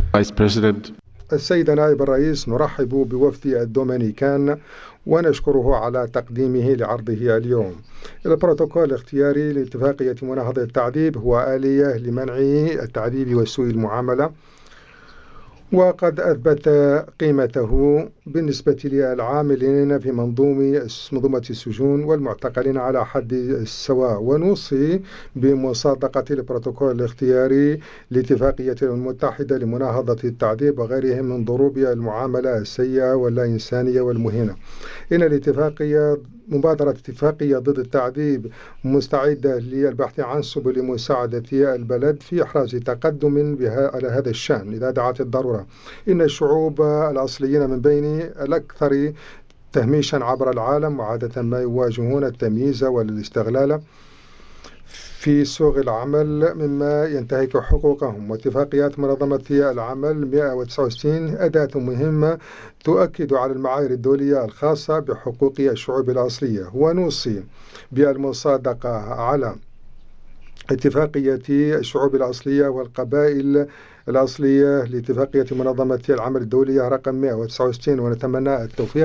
Vice President. السيد نائب الرئيس، نرحب بوفد الدومينيكان ونشكره على تقديمه لعرضه اليوم. البروتوكول الاختياري لاتفاقية مناهضة التعذيب هو آلية لمنع التعذيب وسوء المعاملة، وقد أثبت قيمته بالنسبة للعاملين في منظومة السجون والمعتقلين على حد السواء، ونوصي بمصادقة البروتوكول الاختياري لاتفاقية الأمم المتحدة لمناهضة التعذيب وغيرهم من ضروب المعاملة السيئة واللا إنسانية والمهينة. إن مبادرة اتفاقية ضد التعذيب مستعدة للبحث عن سبل مساعدة البلد في إحراز تقدم على هذا الشأن إذا دعت الضرورة. إن الشعوب الأصليين من بين الأكثر تهميشا عبر العالم، وعادة ما يواجهون التمييز والاستغلال في سوق العمل مما ينتهك حقوقهم. واتفاقيات منظمة العمل 169 أداة مهمة تؤكد على المعايير الدولية الخاصة بحقوق الشعوب الأصلية، ونوصي بالمصادقة على اتفاقية الشعوب الأصلية والقبائل الأصلية لاتفاقية منظمة العمل الدولية رقم 169، ونتمنى التوفيق.